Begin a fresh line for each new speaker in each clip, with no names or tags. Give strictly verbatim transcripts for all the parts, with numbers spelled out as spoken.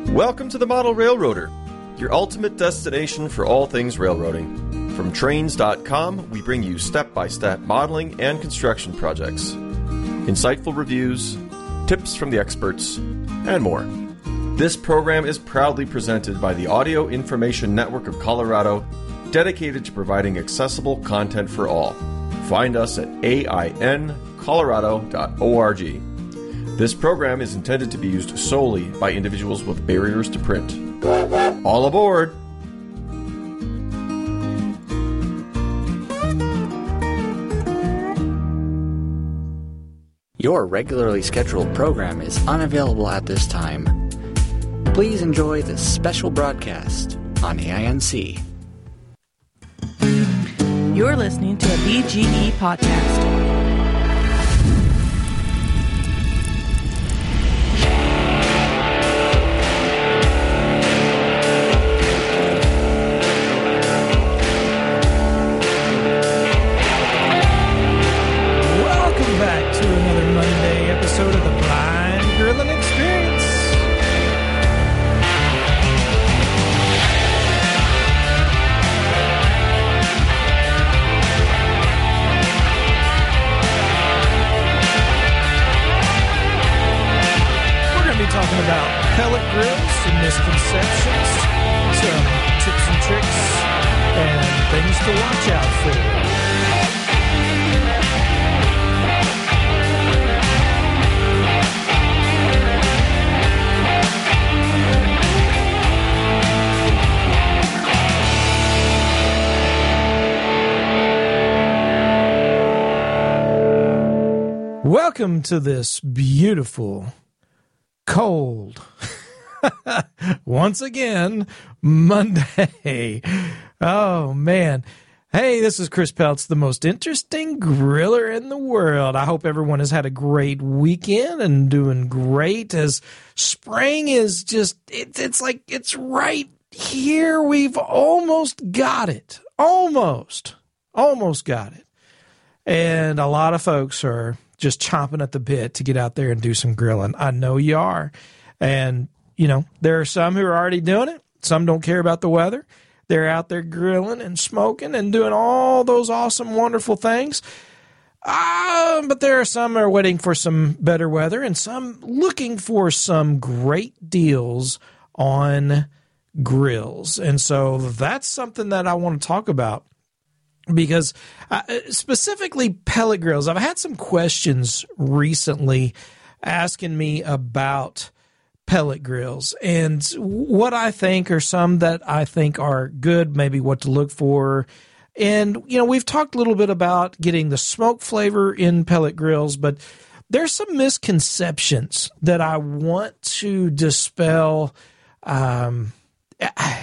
Welcome to the Model Railroader, your ultimate destination for all things railroading. From trains dot com, we bring you step-by-step modeling and construction projects, insightful reviews, tips from the experts, and more. This program is proudly presented by the Audio Information Network of Colorado, dedicated to providing accessible content for all. Find us at A I N colorado dot org. This program is intended to be used solely by individuals with barriers to print. All aboard!
Your regularly scheduled program is unavailable at this time. Please enjoy this special broadcast on A I N C.
You're listening to a B G E podcast.
Back to another Monday episode of the Blind Grilling Experience. We're going to be talking about pellet grills, some misconceptions, some tips and tricks, and things to watch out for. Welcome to this beautiful, cold, once again, Monday. Oh, man. Hey, this is Chris Peltz, the most interesting griller in the world. I hope everyone has had a great weekend and doing great as spring is just, it, it's like it's right here. We've almost got it. Almost. Almost got it. And a lot of folks are just chomping at the bit to get out there and do some grilling. I know you are. And, you know, there are some who are already doing it. Some don't care about the weather. They're out there grilling and smoking and doing all those awesome, wonderful things. Uh, but there are some who are waiting for some better weather and some looking for some great deals on grills. And so that's something that I want to talk about. Because uh, specifically pellet grills, I've had some questions recently asking me about pellet grills and what I think are some that I think are good, maybe what to look for. And, you know, we've talked a little bit about getting the smoke flavor in pellet grills, but there's some misconceptions that I want to dispel. Um, I,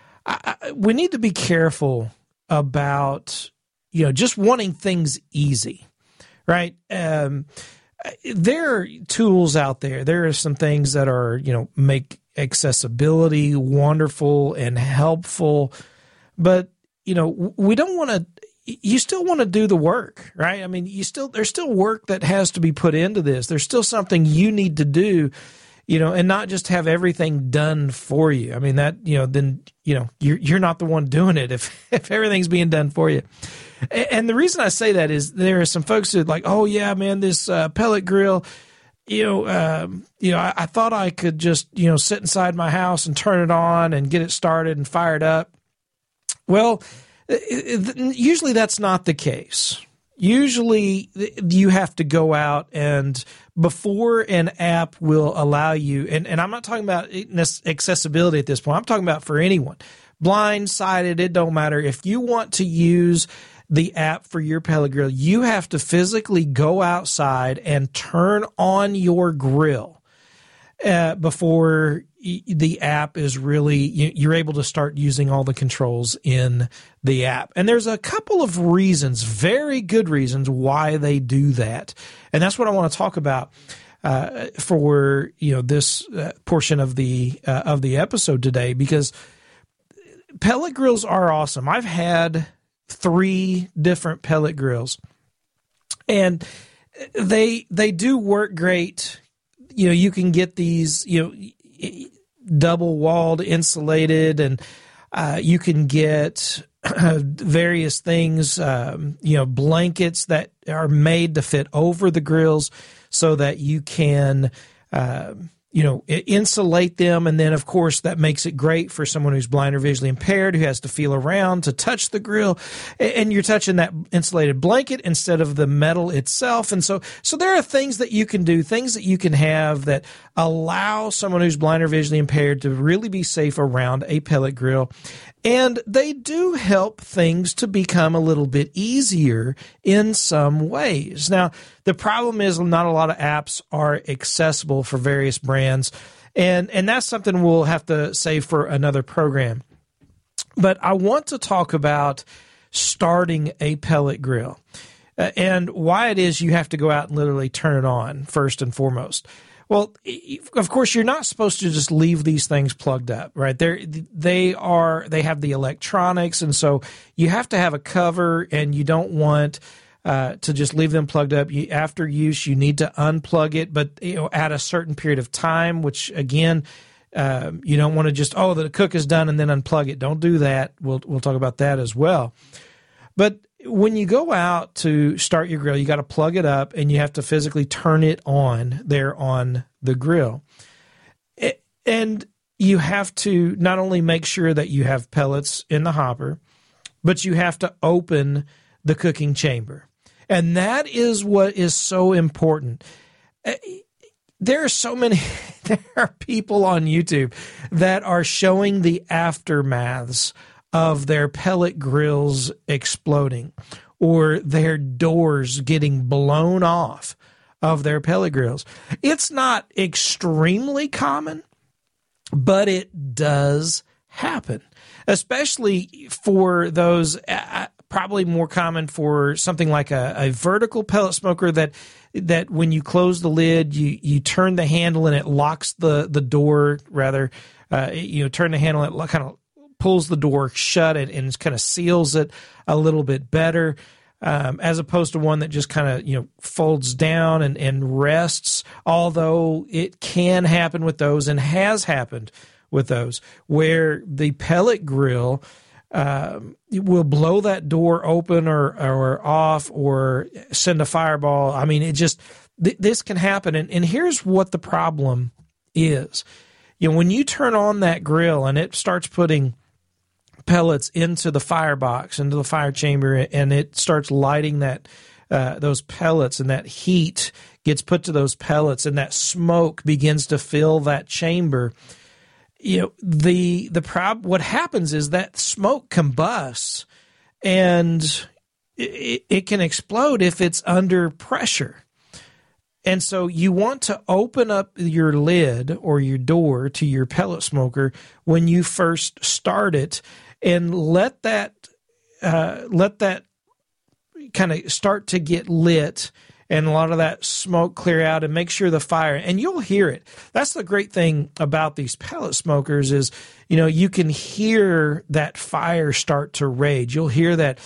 I, we need to be careful about, you know, just wanting things easy, right? Um, there are tools out there. There are some things that are, you know, make accessibility wonderful and helpful, but, you know, we don't want to, you still want to do the work, right? I mean, you still, there's still work that has to be put into this. There's still something you need to do, you know, and not just have everything done for you. I mean, that, you know, then, you know, you're, you're not the one doing it if, if everything's being done for you. And, and the reason I say that is there are some folks that are like, oh yeah, man, this uh, pellet grill, you know, um, you know, I, I thought I could just, you know, sit inside my house and turn it on and get it started and fired up. Well, it, it, usually that's not the case. Usually you have to go out and before an app will allow you, and, and I'm not talking about accessibility at this point. I'm talking about for anyone. Blind, sighted, it don't matter. If you want to use the app for your pellet grill, you have to physically go outside and turn on your grill uh, before the app is really, you're able to start using all the controls in the app. And there's a couple of reasons, very good reasons why they do that. And that's what I want to talk about uh, for, you know, this uh, portion of the uh, of the episode today, because pellet grills are awesome. I've had three different pellet grills and they they do work great. You know, you can get these, you know, double walled, insulated, and uh, you can get various things, um, you know, blankets that are made to fit over the grills so that you can, uh, you know, insulate them. And then, of course, that makes it great for someone who's blind or visually impaired who has to feel around to touch the grill. And you're touching that insulated blanket instead of the metal itself. And so, so there are things that you can do, things that you can have that allow someone who's blind or visually impaired to really be safe around a pellet grill. And they do help things to become a little bit easier in some ways. Now, the problem is not a lot of apps are accessible for various brands, and, and that's something we'll have to save for another program. But I want to talk about starting a pellet grill uh, and why it is you have to go out and literally turn it on first and foremost. Well, of course, you're not supposed to just leave these things plugged up, right? They're, they are, they have the electronics, and so you have to have a cover, and you don't want uh, to just leave them plugged up. You, after use, you need to unplug it, but you know, at a certain period of time, which again, uh, you don't want to just, oh, the cook is done and then unplug it. Don't do that. We'll we'll talk about that as well. But when you go out to start your grill, you got to plug it up and you have to physically turn it on there on the grill. It, and you have to not only make sure that you have pellets in the hopper, but you have to open the cooking chamber. And that is what is so important. There are so many, there are people on YouTube that are showing the aftermaths of their pellet grills exploding or their doors getting blown off of their pellet grills. It's not extremely common, but it does happen, especially for those, uh, probably more common for something like a, a vertical pellet smoker that that when you close the lid, you, you turn the handle and it locks the, the door, rather, uh, you know, turn the handle and it kind of pulls the door shut and, and kind of seals it a little bit better, um, as opposed to one that just kind of, you know, folds down and, and rests, although it can happen with those and has happened with those, where the pellet grill um, will blow that door open or, or off or send a fireball. I mean, it just, th- this can happen. And, and here's what the problem is. You know, when you turn on that grill and it starts putting pellets into the firebox, into the fire chamber, and it starts lighting that uh, those pellets, and that heat gets put to those pellets, and that smoke begins to fill that chamber. You know, the the prob- what happens is that smoke combusts, and it, it can explode if it's under pressure. And so you want to open up your lid or your door to your pellet smoker when you first start it, and let that uh, let that kind of start to get lit and a lot of that smoke clear out, and make sure the fire, and you'll hear it. That's the great thing about these pellet smokers is, you know, you can hear that fire start to rage. You'll hear that.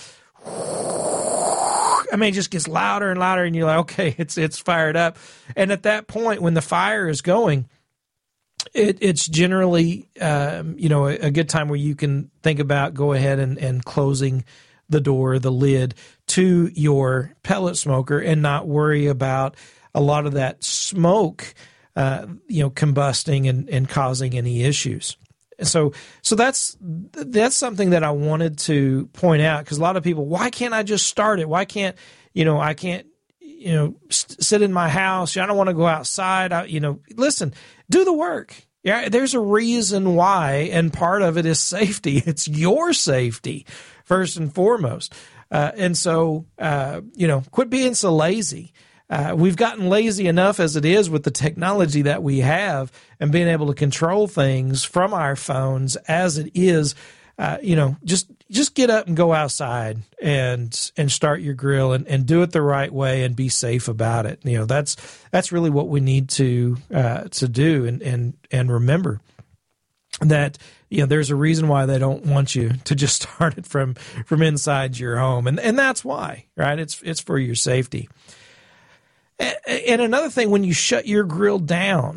I mean, it just gets louder and louder, and you're like, okay, it's it's fired up. And at that point, when the fire is going, it, it's generally, um, you know, a, a good time where you can think about go ahead and, and closing the door, the lid to your pellet smoker, and not worry about a lot of that smoke, uh, you know, combusting and, and causing any issues. So, so that's that's something that I wanted to point out, because a lot of people, why can't I just start it? Why can't, you know, I can't, you know, st- sit in my house. I don't want to go outside. I, you know, listen, do the work. Yeah, there's a reason why, and part of it is safety. It's your safety first and foremost. Uh, and so, uh, you know, quit being so lazy. Uh, we've gotten lazy enough as it is with the technology that we have and being able to control things from our phones as it is. Uh, you know, just just get up and go outside and and start your grill and, and do it the right way and be safe about it. You know, that's that's really what we need to uh, to do, and and and remember that, you know, there's a reason why they don't want you to just start it from from inside your home, and and that's why, right? It's it's for your safety. And another thing, when you shut your grill down,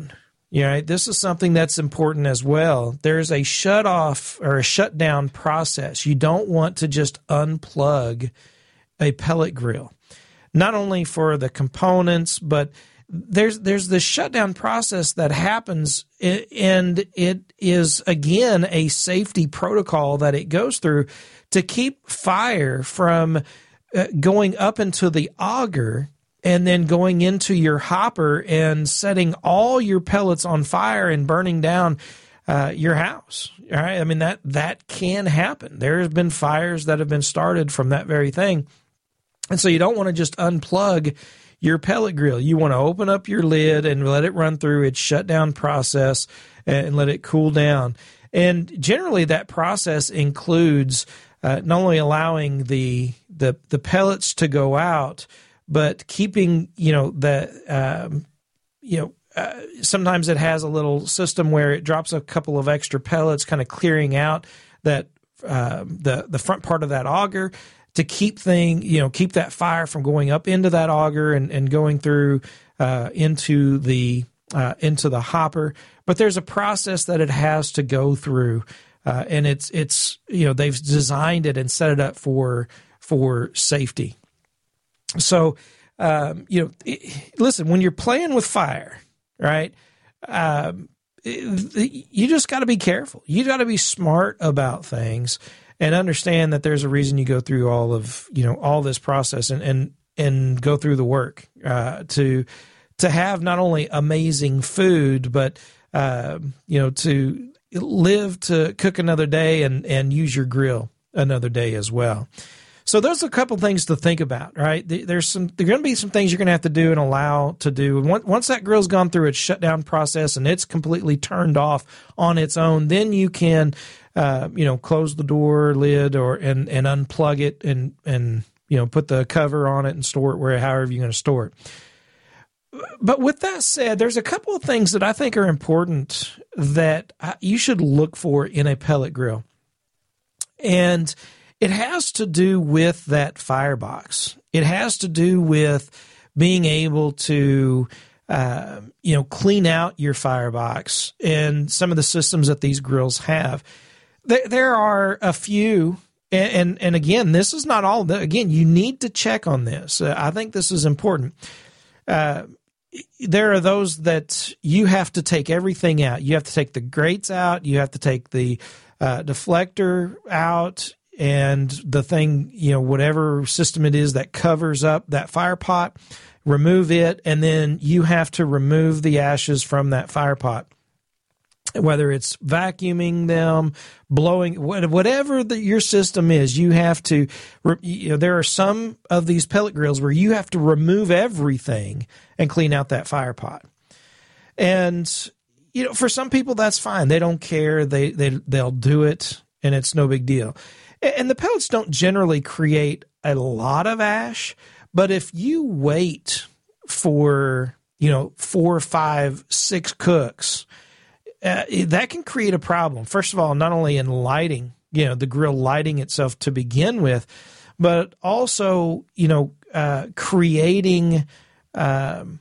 You know, this is something that's important as well. There's a shut off or a shutdown process. You don't want to just unplug a pellet grill, not only for the components, but there's there's the shutdown process that happens, and it is, again, a safety protocol that it goes through to keep fire from going up into the auger and then going into your hopper and setting all your pellets on fire and burning down uh, your house. All right, I mean, that that can happen. There have been fires that have been started from that very thing. And so you don't want to just unplug your pellet grill. You want to open up your lid and let it run through its shutdown process and let it cool down. And generally that process includes uh, not only allowing the, the the pellets to go out, but keeping, you know, the, um, you know, uh, sometimes it has a little system where it drops a couple of extra pellets, kind of clearing out that uh, the the front part of that auger to keep thing, you know, keep that fire from going up into that auger and, and going through uh, into the uh, into the hopper. But there's a process that it has to go through, uh, and it's it's you know, they've designed it and set it up for for safety. So, um, you know, it, listen, when you're playing with fire, right, um, it, you just got to be careful. You got to be smart about things and understand that there's a reason you go through all of, you know, all this process and, and, and go through the work uh, to to have not only amazing food, but, uh, you know, to live to cook another day and, and use your grill another day as well. So those are a couple things to think about, right? There's some, there are going to be some things you're going to have to do and allow to do. And once that grill's gone through its shutdown process and it's completely turned off on its own, then you can, uh, you know, close the door lid or and and unplug it and and you know, put the cover on it and store it where however you're going to store it. But with that said, there's a couple of things that I think are important that you should look for in a pellet grill, and it has to do with that firebox. It has to do with being able to, uh, you know, clean out your firebox and some of the systems that these grills have. There, there are a few, and, and, and again, this is not all. Again, you need to check on this. Uh, I think this is important. Uh, there are those that you have to take everything out. You have to take the grates out. You have to take the uh, deflector out. And the thing, you know, whatever system it is that covers up that fire pot, remove it, and then you have to remove the ashes from that fire pot. Whether it's vacuuming them, blowing, whatever the, your system is, you have to, you know, there are some of these pellet grills where you have to remove everything and clean out that fire pot. And, you know, for some people, that's fine. They don't care. They, they, they'll do it, and it's no big deal. And the pellets don't generally create a lot of ash, but if you wait for, you know, four, five, six cooks, uh, that can create a problem. First of all, not only in lighting, you know, the grill lighting itself to begin with, but also, you know, uh, creating um,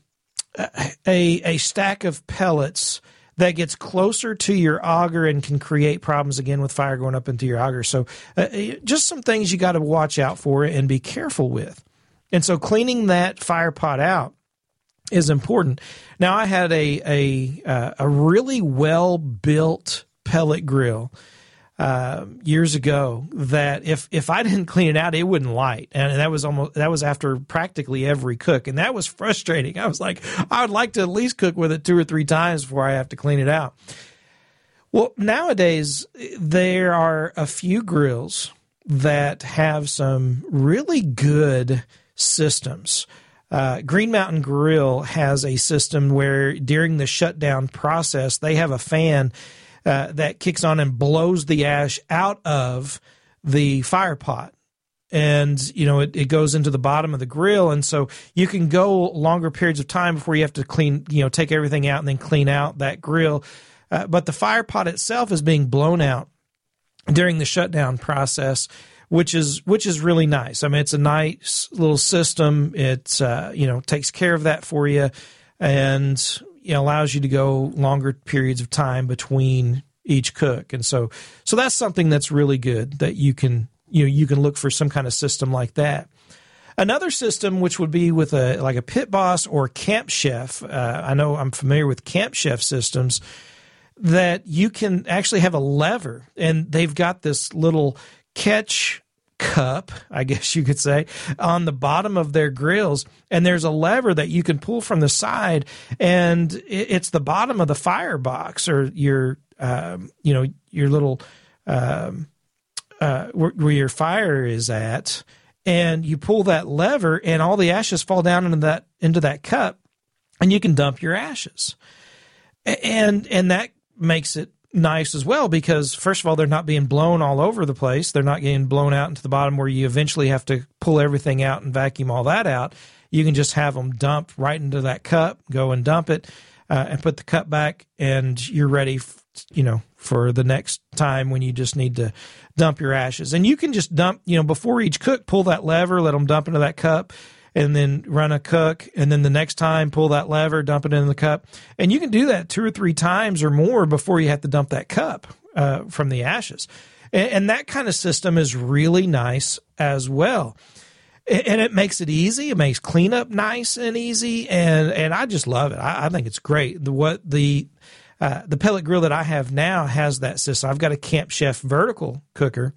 a a stack of pellets that gets closer to your auger and can create problems again with fire going up into your auger. So uh, just some things you got to watch out for and be careful with. And so cleaning that fire pot out is important. Now, I had a a, uh, a really well-built pellet grill uh, years ago that if if I didn't clean it out, it wouldn't light, and that was almost that was after practically every cook, and that was frustrating. I was like, I would like to at least cook with it two or three times before I have to clean it out. Well, nowadays there are a few grills that have some really good systems. Uh, Green Mountain Grill has a system where during the shutdown process, they have a fan Uh, that kicks on and blows the ash out of the fire pot. And, you know, it, it goes into the bottom of the grill. And so you can go longer periods of time before you have to clean, you know, take everything out and then clean out that grill. Uh, but the fire pot itself is being blown out during the shutdown process, which is which is really nice. I mean, it's a nice little system. It, uh, you know, takes care of that for you. And you know, allows you to go longer periods of time between each cook. And so, so that's something that's really good that you can, you know, you can look for some kind of system like that. Another system, which would be with a, like a Pit Boss or Camp Chef. Uh, I know I'm familiar with Camp Chef systems that you can actually have a lever, and they've got this little catch cup, I guess you could say, on the bottom of their grills, and there's a lever that you can pull from the side, and it's the bottom of the firebox or your, um, you know, your little um, uh, where, where your fire is at, and you pull that lever, and all the ashes fall down into that into that cup, and you can dump your ashes, and and that makes it nice as well, because first of all, they're not being blown all over the place. They're not getting blown out into the bottom where you eventually have to pull everything out and vacuum all that out. You can just have them dump right into that cup, go and dump it, uh, and put the cup back, and you're ready, f- you know, for the next time when you just need to dump your ashes. And you can just dump, you know, before each cook, pull that lever, let them dump into that cup, and then run a cook, and then the next time pull that lever, dump it in the cup. And you can do that two or three times or more before you have to dump that cup uh, from the ashes. And, and that kind of system is really nice as well. And it makes it easy. It makes cleanup nice and easy, and and I just love it. I, I think it's great. The what the uh, the pellet grill that I have now has that system. I've got a Camp Chef vertical cooker,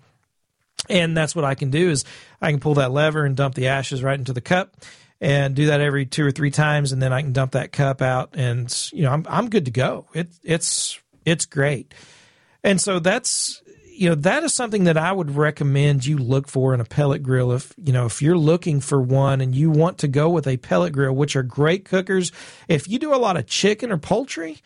and that's what I can do is I can pull that lever and dump the ashes right into the cup, and do that every two or three times, and then I can dump that cup out, and you know I'm I'm good to go. It it's it's great, and so that's you know that is something that I would recommend you look for in a pellet grill. If you know if you're looking for one and you want to go with a pellet grill, which are great cookers. If you do a lot of chicken or poultry,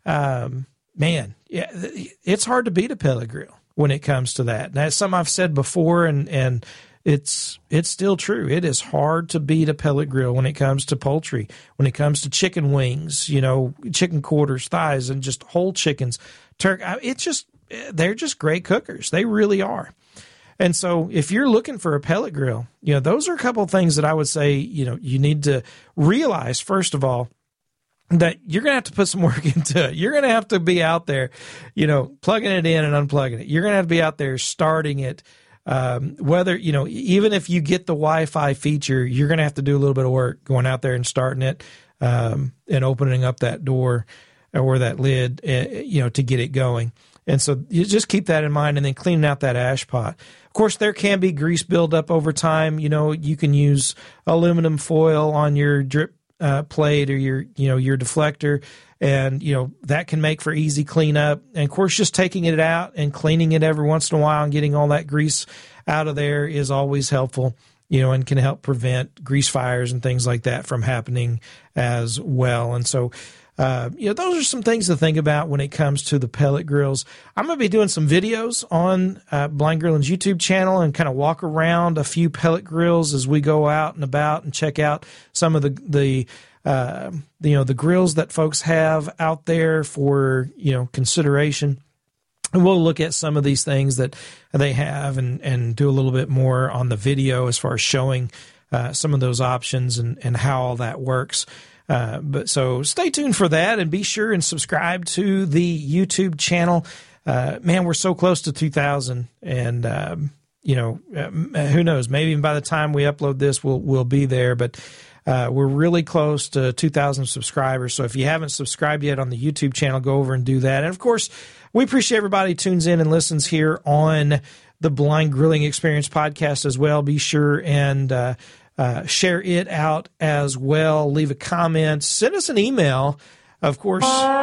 um, man, yeah, it's hard to beat a pellet grill when it comes to that. That's something I've said before, and, and it's it's still true. It is hard to beat a pellet grill when it comes to poultry, when it comes to chicken wings, you know, chicken quarters, thighs, and just whole chickens. Turkey. It's just, they're just great cookers. They really are. And so if you're looking for a pellet grill, you know, those are a couple of things that I would say, you know, you need to realize, first of all, that you're going to have to put some work into it. You're going to have to be out there, you know, plugging it in and unplugging it. You're going to have to be out there starting it. Um, whether, you know, even if you get the Wi-Fi feature, you're going to have to do a little bit of work going out there and starting it, um, and opening up that door or that lid, uh, you know, to get it going. And so you just keep that in mind, and then cleaning out that ash pot. Of course, there can be grease buildup over time. You know, you can use aluminum foil on your drip Uh, plate or your, you know, your deflector, and, you know, that can make for easy cleanup. And of course, just taking it out and cleaning it every once in a while and getting all that grease out of there is always helpful, you know, and can help prevent grease fires and things like that from happening as well. And so, Uh, you know, those are some things to think about when it comes to the pellet grills. I'm going to be doing some videos on uh, Blind Grilling's YouTube channel and kind of walk around a few pellet grills as we go out and about and check out some of the the uh, you know the grills that folks have out there for you know consideration. And we'll look at some of these things that they have and and do a little bit more on the video as far as showing uh, some of those options and and how all that works. Uh, but so stay tuned for that, and be sure and subscribe to the YouTube channel. Uh, man, we're so close to two thousand, and um, you know, uh, who knows? Maybe by the time we upload this, we'll we'll be there. But uh, we're really close to two thousand subscribers. So if you haven't subscribed yet on the YouTube channel, go over and do that. And of course, we appreciate everybody who tunes in and listens here on the Blind Grilling Experience podcast as well. Be sure and uh, Uh, share it out as well. Leave a comment. Send us an email. Of course,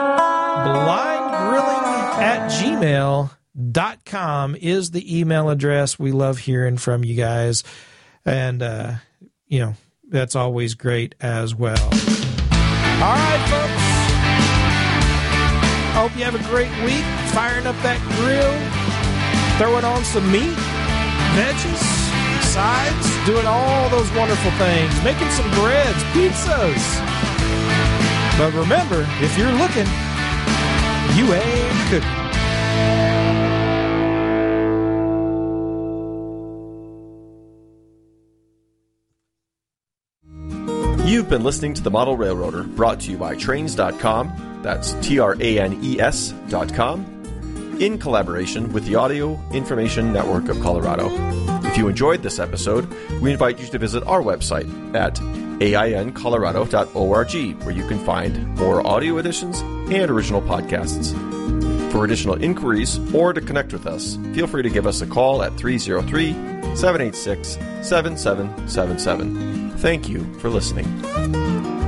blindgrilling at gmail dot com is the email address. We love hearing from you guys. And, uh, you know, that's always great as well. All right, folks. I hope you have a great week. Firing up that grill. Throwing on some meat, veggies, sides, doing all those wonderful things, making some breads, pizzas. But remember, if you're looking, you ain't cooking.
You've been listening to The Model Railroader, brought to you by Trains dot com, that's T R A N E S dot com, in collaboration with the Audio Information Network of Colorado. If you enjoyed this episode, we invite you to visit our website at A I N colorado dot org, where you can find more audio editions and original podcasts. For additional inquiries or to connect with us, feel free to give us a call at three oh three, seven eight six, seven seven seven seven. Thank you for listening.